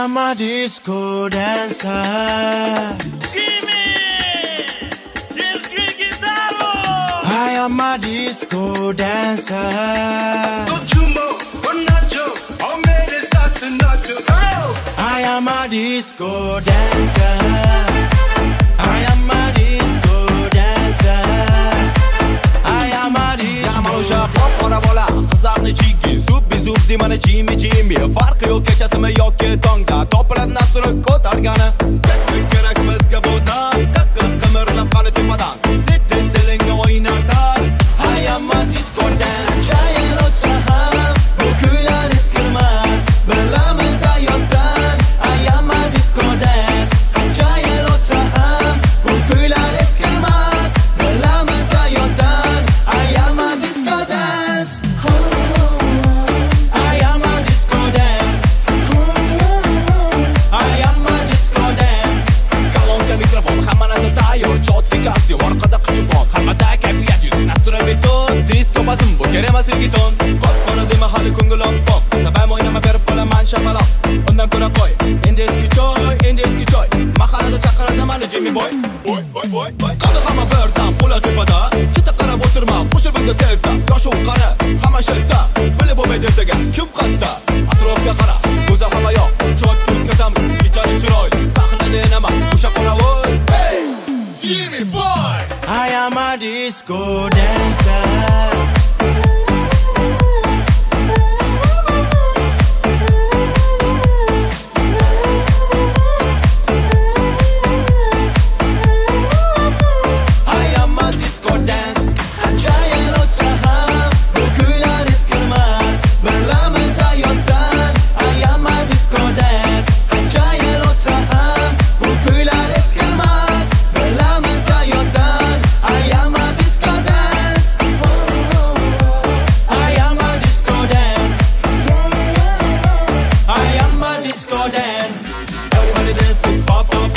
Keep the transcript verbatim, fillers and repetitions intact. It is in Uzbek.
am a disco dancer. Gimme! Ciężkie gitaro! I am a disco dancer. I am a disco dancer. I am a disco dancer. I am a disco. Yamoshaqlab qora bola, qizlarni jiggi, zubbi zubdi mana Jimmy Jimmy. Farqi yo'q kechasimi yoki tongda, topiladi nasri ko'targani. Ketmak kerak bizga bu dan, qaqilib qimirlab qani tepadan. Tilingni o'ynatar. I am a disco dance. Jayin o'tsa ham, bu kuylar eskirmas. Bilamiz hayotdan. I am a disco dance. Jayin o'tsa ham, bu kuylar eskirmas. Bilamiz hayotdan. I am a disco dance. I am a disco dance. I am a disco dance. Kolonka mikrofon, hamma narsa tayyor, chotki kostyum, orqada qichufon, hammada kayfiyat yuz, nastura beton, disco bazm bu kerak emas ilgiton. Qop-qora dema hali ko'nglim pop, sabam o'ynama berib qolaman shapaloq. Undan ko'ra qo'y, endi eski choy, endi eski choy. Mahallada chaqiradi mani Jimmy boy. Boy, boy, boy, boy. Qani hamma bir dam qo'lar tepada, chita qarab o'tirma, qo'shil bizga tezda. Yosh u qara, hamma shetda, bilib bo'lmaydi degan kim qatta. Atrofga qara, go'zal hamma yoq, chotki o'tkazamiz, kechani chiroyli, sahnada enama, o'sha qoravul. Hey, Jimmy boy. I am a disco dancer. Disco dance. Everybody dance with pop pop